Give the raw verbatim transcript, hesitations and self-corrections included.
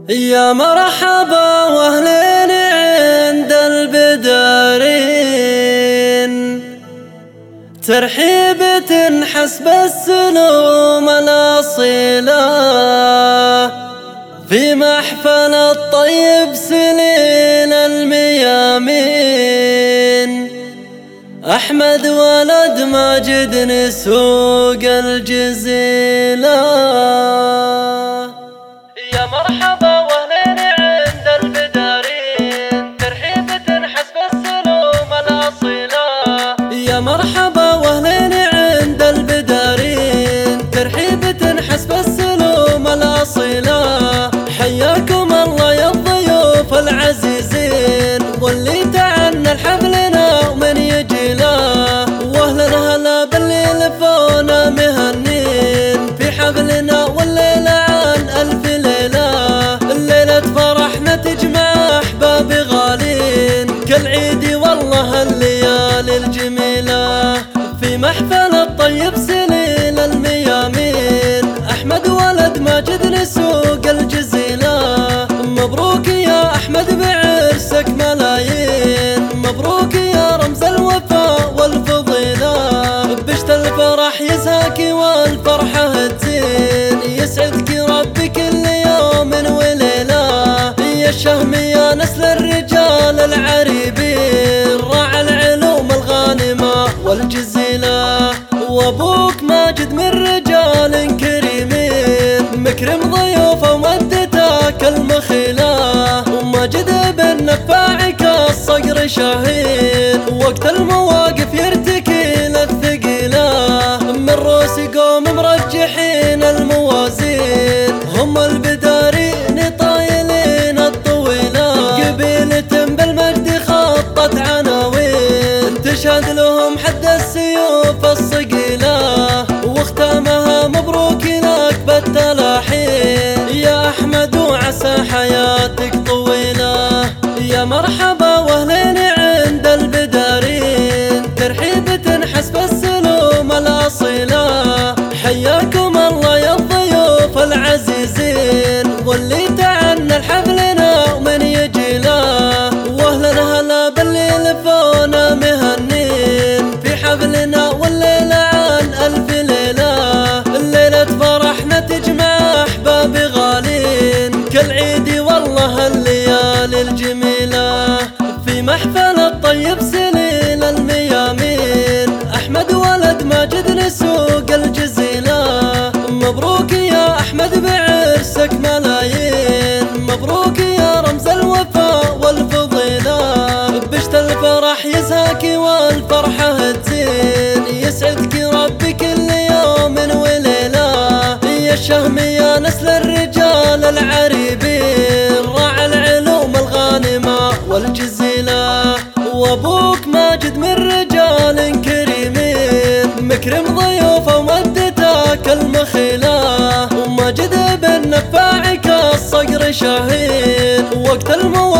يا مرحبا واهلين عند البدارين، ترحيبة حسب السلوم الأصيلة في محفل الطيب سليل الميامين. أحمد ولد ماجد نسوق الجزيلة. يا مرحبا واهلين عند البدارين، ترحيبة حسب السلوم الأصيلة. يا مرحبا واهلين عند البدارين، ترحيبة حسب السلوم الأصيلة. حياكم الله يا الضيوف العزيزين، واللي تعنا لحفلنا ومن يجي له، واهلا هلا باللي لفونا مهنين في حفلنا والليلة عن ألف ليلة. الليلة فرحنا تجمع أحباب غالين كالعيد والله الليالي الجميلة في محفل الطيب سليل الميامين. أحمد ولد ماجد نسوق الجزيلة، مبروك يا أحمد بعرسك ملايين، مبروك يا رمز الوفاء والفضيلة. بشت الفرح يزهاك والفرحة تزين، يسعدك ربي كل يوم وليلة. يا الشهم يا نسل الرجال العريبين، راعى العلوم الغانمة والجزيلة. وابوك ماجد من رجال كريمين، مكرم ضيوفه ومدتك المخيلة. وماجد بن نفاعك الصقر شاهين، وقت المواقف يرتكي للثقيلة. من روس قوم مرجحين الموازين، هم البدارين طايلين الطويلة. قبيلة بالمجد خطت عناوين، تشهد لهم حد السيوف الصقيلة. واختامها مبروك لك بالتلاحين، يا أحمد وعسى حياتك طويلة. يا مرحبا واهلين عند البدارين، ترحيبة حسب السلوم الأصيلة. حياكم الله يا الضيوف العزيزين، واللي تعنا لحفلنا ومن يجي له، واهلا هلا باللي لفونا مهنين في حفلنا والليلة عن ألف ليلة. الليلة فرحنا تجمع أحباب غالين كالعيد والله الليالي الجميلة في محفل الطيب سليل الميامين. أحمد ولد ماجد نسوق الجزيلة، مبروك يا أحمد بعرسك ملايين، مبروك يا رمز الوفاء والفضيلة. بشت الفرح يزهاك والفرحة تزين، يسعدك ربي كل يوم وليلة. يا الشهم يا نسل الرجال العريبين، راعى العلوم الغانمة والجزيلة. وابوك ماجد من رجال كريمين، مكرم ضيوفه ومدتك المخيلة. وماجد بن نفاعك الصقر شاهين، وقت المو